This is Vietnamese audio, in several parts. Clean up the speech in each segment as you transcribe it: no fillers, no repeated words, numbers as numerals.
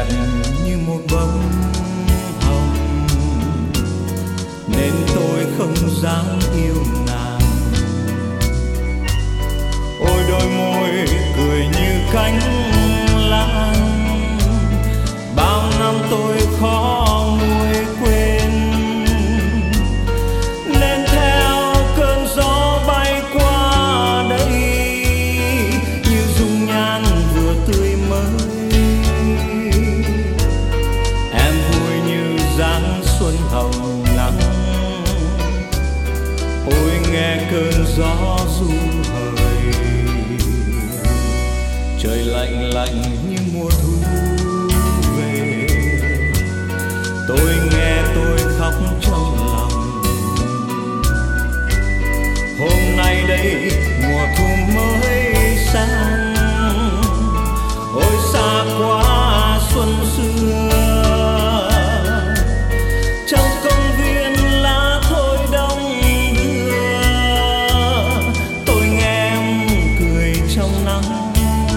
đẹp như một bông hồng, nên tôi không dám yêu nàng. Ôi đôi môi cười như cánh lan, bao năm tôi khó nguôi quên, nên theo cơn gió bay qua đây như dung nhan vừa tươi mới. Em vui như dáng xuân hồng nắng, ôi nghe cơn gió ru hời, trời lạnh lạnh như mùa thu về. Tôi nghe tôi khóc trong lòng, hôm nay đây mùa thu mới sang, ôi xa quá xuân xưa. Trong công viên lá thôi đông đưa, tôi nghe em cười trong nắng,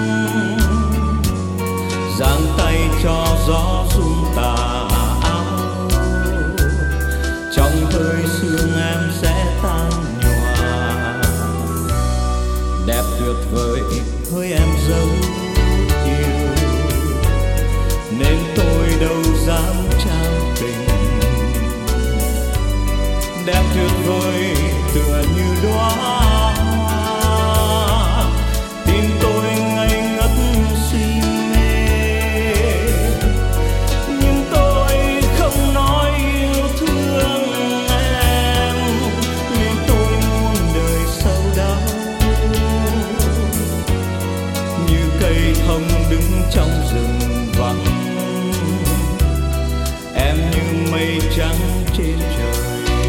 giang tay cho gió rung tà áo, trong hơi sương em sẽ tan nhòa. Đẹp tuyệt vời hơi em dấu yêu, nên tôi đâu dám trao tình. Đẹp tuyệt vời tựa như đóa hoa, tim tôi ngây ngất si mê, nhưng tôi không nói yêu thương em, nên tôi muôn đời sâu đau. Như cây thông đứng trong rừng vắng, em như mây trắng trên trời.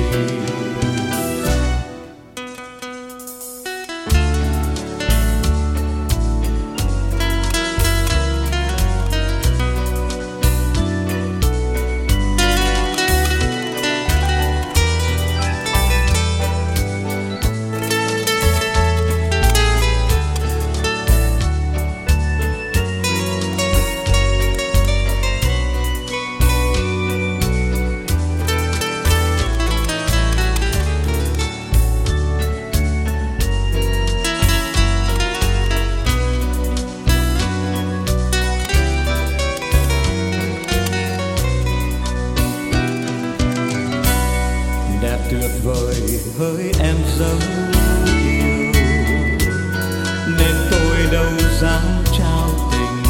Đẹp tuyệt vời hỡi em dấu yêu, nên tôi đâu dám trao tình.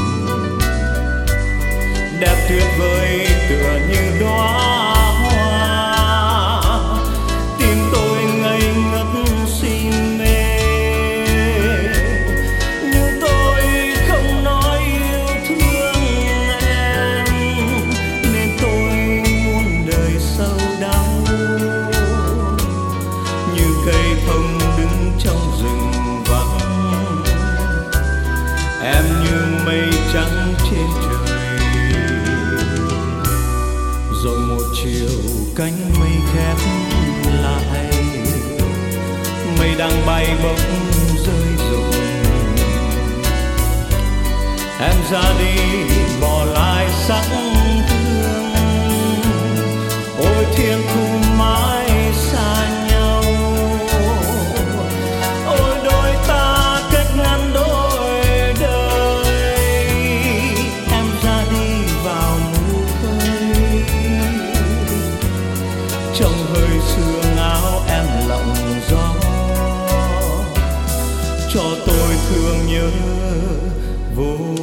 Đẹp tuyệt vời tựa như đóa hoa, tim tôi ngây ngất si mê, nhưng tôi không nói yêu thương em, nên tôi muôn đời sâu đau. Như cây thông đứng trong rừng vắng, em như mây trắng trên trời. Rồi một chiều cánh mây khép lại, mây đang bay bỗng rơi rụng. Em ra đi bỏ lại sắc thương, ôi thiên thu mãi xa nhau. Ôi đôi ta cách ngăn đôi đời, em ra đi vào mù khơi, trong hơi sương áo em lộng gió, cho tôi thương nhớ vô